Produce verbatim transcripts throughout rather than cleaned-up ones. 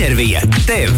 Intervija tev!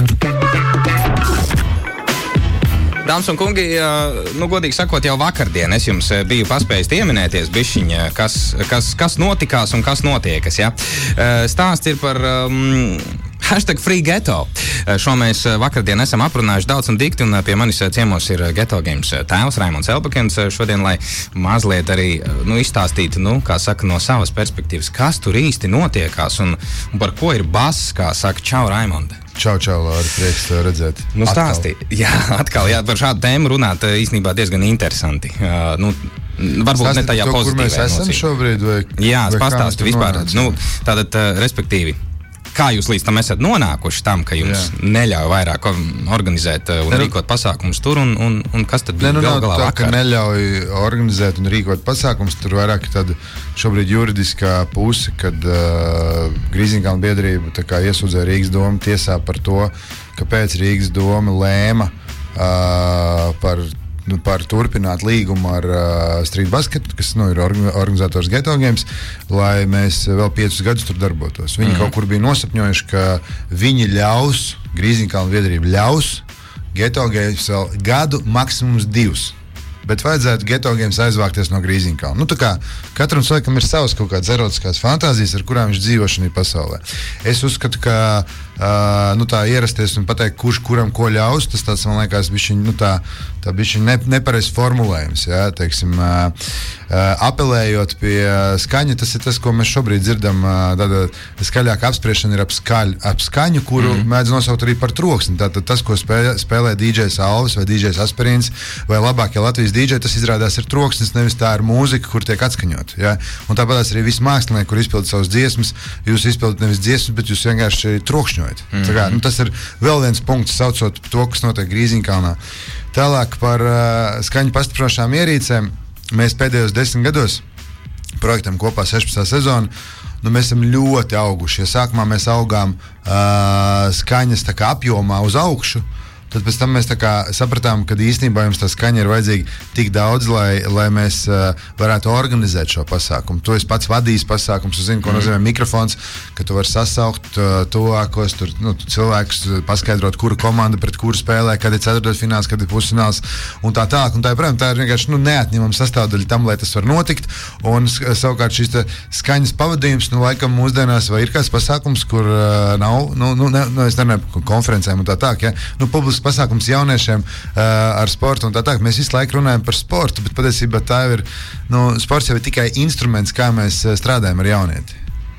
Dāmas un kungi, nu, godīgi sakot, jau vakardien es jums biju paspējis ieminēties bišķiņa, kas, kas, kas notikās un kas notiekas, ja? Stāsts ir par um, hashtag Free Ghetto. Šo mēs vakardien esam aprunājuši daudz un dikti, un pie manis ciemos ir Ghetto Games tēvs Raimonds Elbakens šodien, lai mazliet arī, nu, izstāstītu, nu, kā saka, no savas perspektīvas, kas tur īsti notiekās un, un par ko ir bass, kā saka. Čau, Raimonda! Čau, čau, Lāri, prieks tev redzēt. Nu, stāstī. Jā, atkal, jā, par šādu tēmu runāt īstenībā diezgan interesanti. Uh, nu, varbūt Stāstīt ne tajā to, pozitīvā. Kur mēs esam nocīm. Šobrīd, vai, jā, vai pastāstu vispār. Nu, tātad, uh, respektīvi, kā jūs līdz tam esat nonākuši tam, ka jums jā. neļauj vairāk organizēt un ne, rīkot pasākumus tur, un, un, un kas tad bija ne, nu, gal galā tā, vakar? Ka neļauj organizēt un rīkot pasākumus, tur vairāk tāda šobrīd juridiskā puse, kad uh, Grīziņkalna biedrība tā kā iesūdzēja Rīgas domu tiesā par to, kāpēc Rīgas doma lēma uh, par Nu, par turpināt līgumu ar uh, Street Basket, kas nu, ir organizators Ghetto Games, lai mēs vēl piecus gadus tur darbotos. Viņi mm-hmm. kaut kur bija nosapņojuši, ka viņi ļaus, Grīziņkalna biedrība ļaus Ghetto Games vēl gadu, maksimums divus. Bet vajadzētu Ghetto Games aizvākties no Grīziņkalna. Nu, tā kā katram cilvēkam ir savas kaut kādas erotiskās fantāzijas, ar kurām viņš dzīvo šajā pasaulē. Es uzskatu, ka uh, nu, tā ierasties un pateikt, kurš kuram ko ļaus, tas tāds, man liekas, bišķiņ, nu, tā, tā bišķiņ ne, nepareizs formulējums. Ja? Teiksim, uh, uh, apelējot pie skaņa, tas ir tas, ko mēs šobrīd dzirdam. Uh, tāda skaļāka apspriešana ir ap, skaļ, ap skaņu, kuru mm. mēdz nosaukt arī par troksni. Tātad tas, ko spēlē, spēlē D Js Alvis vai D Js Asperīns vai labākie Latvijas D J, tas izrādās ir troksnis, nevis tā ir mūzika, kur tiek atskaņot. Ja? Un tāpēc arī visi mākslinieki, kur izpilda savas dziesmas, jūs izpildat nevis dziesmas, bet jūs vienkārši trokšņojat. Mm-hmm. Tā kā, nu, tas ir vēl viens punkts, saucot to, kas notiek Grīziņkalnā. Tālāk par uh, skaņu pastiprinošām ierīcēm. Mēs pēdējos desmit gados projektam kopā sešpadsmitā sezonu. Nu, mēs esam ļoti auguši. Ja sākumā mēs augām uh, skaņas tā kā apjomā uz augšu, tad pēc tam mēs tā kā sapratām, ka īstenībā jums tā skaņa ir vajadzīga tik daudz, lai, lai mēs uh, varētu organizēt šo pasākumu. To es pats vadīju pasākums, es zinu, ko mm. nozīmē mikrofons, ka tu vari sasaukt uh, tuvākos tur, nu, cilvēkus, paskaidrot, kura komanda pret kuru spēlē, kad ir ceturtdaļfināls, kad ir pusfināls un tā tālāk. Un tā, protams, tā ir vienkārši nu, neatņemama sastāvdaļa tam, lai tas var notikt. Un savukārt šīs skaņas pavadījums, nu, laikam mūsdienās vai ir kāds pasākums, kur uh, nav, nu, nu, ne, nu es nerunāju par konferencēm un tā tā, ja, nu, publiski pasākums jauniešiem uh, ar sportu un tā tā. Mēs visu laiku runājam par sportu, bet patiesībā tā ir, nu, sports jau ir tikai instruments, kā mēs uh, strādājam ar jaunieti.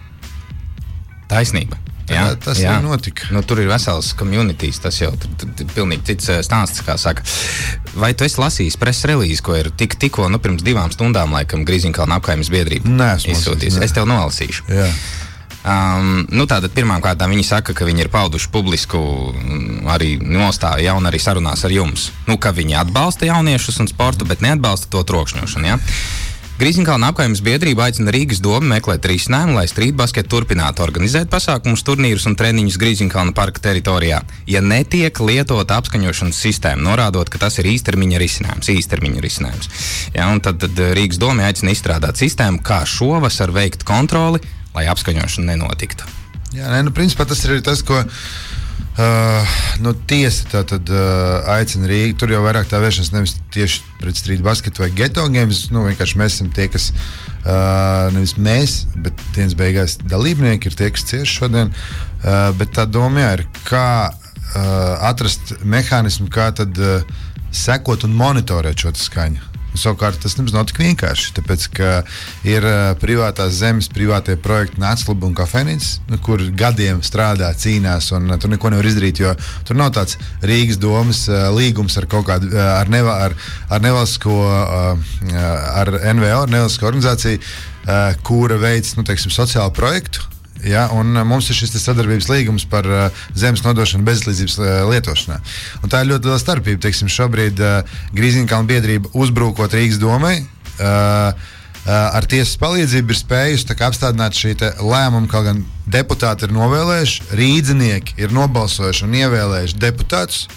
Taisnība. Jā, tā, tas jā. arī notika. Nu, tur ir vesels communities, tas jau ir pilnīgi cits stāsts, kā saka. Vai tu esi lasījis preses relīzi, ko ir tik, tikko, nu, pirms divām stundām, laikam, Grīziņkalna apkaimes biedrība Nē, izsūtījis? Ne. Es tev nolasīšu. Jā. Um, nu tātad pirmām kārtām viņi saka, ka viņi ir pauduši publisku arī nostāju ja, un arī sarunās ar jums. Nu, ka viņi atbalsta jauniešus un sportu, bet neatbalsta to trokšņošanu, ja? Grīziņkalna apkaimes biedrība aicina Rīgas domu meklēt risinājumu, lai Street Basket turpinātu organizēt pasākumus, turnīrus un treniņus Grīziņkalna parka teritorijā, ja netiek lietota apskaņošanas sistēma, norādot, ka tas ir īstermiņa risinājums, īstermiņa risinājums. Ja, un tad, tad Rīgas doma aicina izstrādāt sistēmu, kā šovasar veikt kontroli, lai apskaņošana nenotiktu. Jā, nē, nu, principā tas ir tas, ko uh, nu, tiesa tā tad uh, aicina Rīgu. Tur jau vairāk tā vēršanas nevis tieši pret Street Basket vai Ghetto Games, nu, vienkārši mēs esam tie, kas, uh, nevis mēs, bet dienas beigās dalībnieki ir tie, kas cieši šodien, uh, bet tā doma jā, ir, kā uh, atrast mehānismu, kā tad uh, sekot un monitorēt šo skaņu. Savukārt tas nav tik vienkārši, tāpēc, ka ir uh, privātās zemes, privātie projekti Nācluba un kafejnīcas, nu, kur gadiem strādā, cīnās, un uh, tur neko nevar izdarīt, jo tur nav tāds Rīgas domas uh, līgums ar kaut kādu, uh, ar, neva, ar, ar nevalstisko, uh, ar N V O, ar nevalstisko organizāciju, uh, kura veic, nu, teiksim, sociālu projektu. Ja, un mums ir šis sadarbības līgums par uh, zemes nodošanu bezizlīdzības uh, lietošanā. Un tā ir ļoti liela starpība. Teiksim, šobrīd uh, Grīziņkalna biedrība uzbrūkot Rīgas domai uh, uh, ar tiesas palīdzību ir spējusi apstādināt šī lēmumu, kaut gan deputāti ir novēlējuši, rīdzinieki ir nobalsojuši un ievēlējuši deputātus,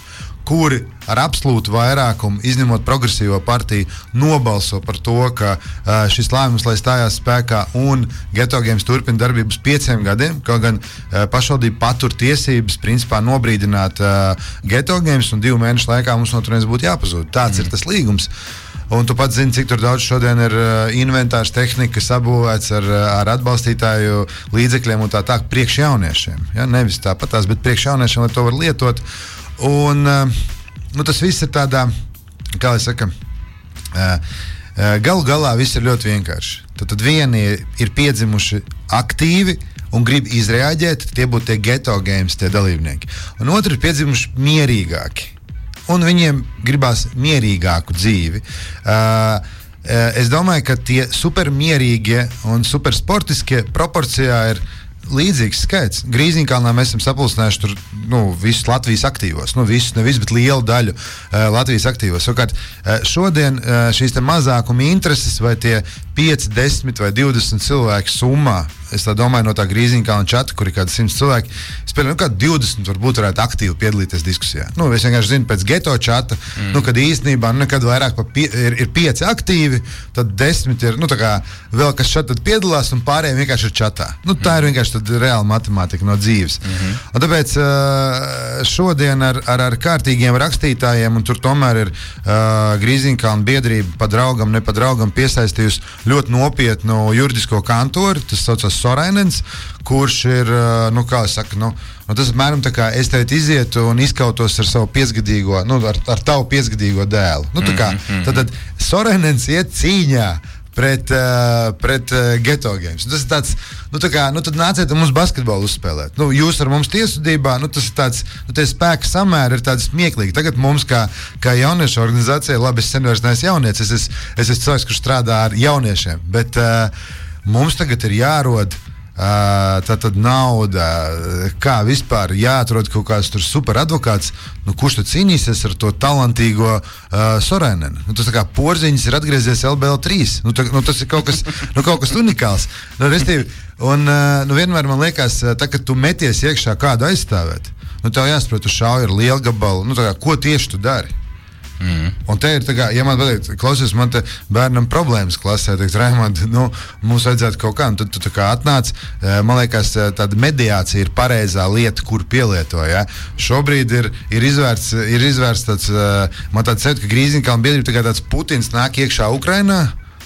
kuri ar absolūtu vairākumu, izņemot progresīvo partiju, nobalso par to, ka uh, šis lēmums, lai stājās spēkā un Geto Games turpina darbības pieciem gadiem, kaut gan uh, pašvaldība patur tiesības principā nobrīdināt uh, Geto Games un divu mēnešu laikā mums no turienes būtu jāpazūd. Tāds mm. ir tas līgums. Un tu pats zini, cik tur daudz šodien ir uh, inventārs, tehnika sabūvēts ar, ar atbalstītāju līdzekļiem un tā tā priekš jauniešiem. Ja? Nevis tāpatās, bet priekš jauniešiem, lai to var lietot. Un uh, nu, tas viss ir tādā, kā lai saka, uh, uh, galu galā viss ir ļoti vienkārši. Tad, tad vieni ir piedzimuši aktīvi un grib izreaģēt, tie būtu tie Geto Games, tie dalībnieki. Un otri ir piedzimuši mierīgāki. Un viņiem gribās mierīgāku dzīvi. Uh, es domāju, ka tie supermierīgie un supersportiskie proporcijā ir līdzīgs skaits. Grīziņkalnā mēs esam sapulcinājuši tur nu, visus Latvijas aktīvos. Nu, visus, ne visus, bet lielu daļu uh, Latvijas aktīvos. Savukārt, uh, šodien uh, šīs te mazākuma intereses vai tie pieci, desmit vai divdesmit cilvēki summā, es tā domāju, no tā Grīziņkalna čata, kur ir kādi simts cilvēki, es pieļauju, nu, kādi divdesmit varbūt varētu aktīvi piedalīties diskusijā. Nu, es vienkārši zinu pēc Geto čata, mm. nu, kad īstenībā nu, nekad vairāk pie, ir, ir pieci aktīvi, tad desmit ir, nu, tā kā vēl kas šeit piedalās un pārējiem vienkārši ir čatā. Nu, tā mm. ir vienkārši tad reāla matemātika no dzīves. Mm-hmm. Un tāpēc šodien ar, ar, ar kārtīgiem rakstītājiem, un tur tomēr ir uh, Grīziņkalna biedrība pa draugam, ne pa draugam piesaistījusi ļoti nopietnu juridisko kantoru, tas saucās Sorainens, kurš ir, nu kā es saku, nu, nu tas apmēram tā kā es teikt izietu un izkautos ar savu piecgadīgo, nu ar, ar tavu piecgadīgo dēlu. Nu tā kā, tad, tad Sorainens iet cīņā pret, uh, pret uh, Geto Games. Tas ir tāds, nu tā kā, nu tad nāciet mums basketbolu uzspēlēt. Nu, jūs ar mums tiesvedībā, nu tas ir tāds, nu tie spēka samēri ir tāds smieklīgi. Tagad mums kā, kā jauniešu organizācija, labi, es sen vairs neesmu jaunietis, es esmu es esmu cilvēks, kurš strādā ar jauniešiem, bet uh, mums tagad ir jārod Uh, tā tad nauda, kā vispār jāatrod kaut kāds tur super advokāts, nu kurš tad cīnīsies ar to talantīgo uh, Sorainenu. Nu, tas tā kā Porziņš ir atgriezies L B L trīs. Nu, tā, nu, tas ir kaut kas, nu, kaut kas unikāls. Nu, restīvi, un uh, nu, vienmēr man liekas, tā, kad tu meties iekšā kādu aizstāvēt, nu, tev jāsaprot, tu šauji ar lielu gabalu, nu, tā kā, ko tieši tu dari? Mm. Un te ir tā kā, ja man pateikt, klausies, man te bērnam problēmas klasē, teikt, Raimond, nu, mums vajadzētu kaut kā, un tad tu tā kā atnāc, man liekas, tāda mediācija ir pareizā lieta, kur pielieto, ja. Šobrīd ir, ir izvērts, ir izvērts tāds, man tāds sevi, ka Grīziņkalna biedrība tā kā tāds Putins nāk iekšā Ukrainā,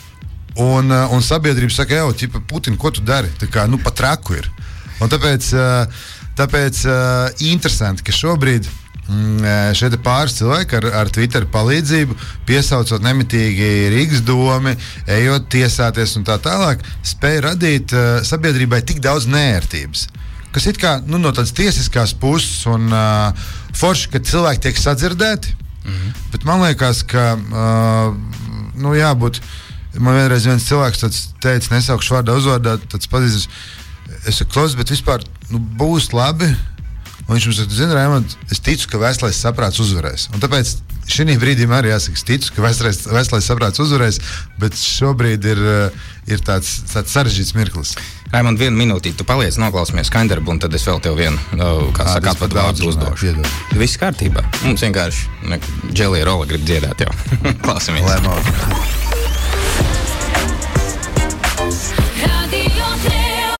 un, un sabiedrība saka, jau, ķipa, Putin, ko tu dari? Tā kā, nu, pat traku ir. Un tāpēc, tāpēc interesanti, ka šobrīd šeit ir pāris cilvēki ar, ar Twitter palīdzību, piesaucot nemitīgi Rīgas domi, ejot tiesāties un tā tālāk, spēja radīt uh, sabiedrībai tik daudz neērtības. Kas it kā nu, no tādas tiesiskās puses un uh, forši, ka cilvēki tiek sadzirdēti, mm-hmm. bet man liekas, ka uh, nu jābūt, man vienreiz viens cilvēks tāds teica, nesaukšu vārdā uzvārdā, tāds pazīstams, es saku, klaus, bet vispār nu, būs labi. Un viņš mums saka, zini, Raimond, es ticu, ka veselais saprāts uzvarēs. Un tāpēc šī brīdī arī jāsaka, es ticu, ka veselais, veselais saprāts uzvarēs, bet šobrīd ir, ir tāds, tāds sarežģīts mirklis. Raimond, vienu minūtī, tu paliec, noklausamies skaņdarbu, un tad es vēl tev vienu, kā saka, pat vārdu uzdošu. Viss kārtībā. Mums vienkārši Dželija Rola grib dziedāt jau. Klausamies.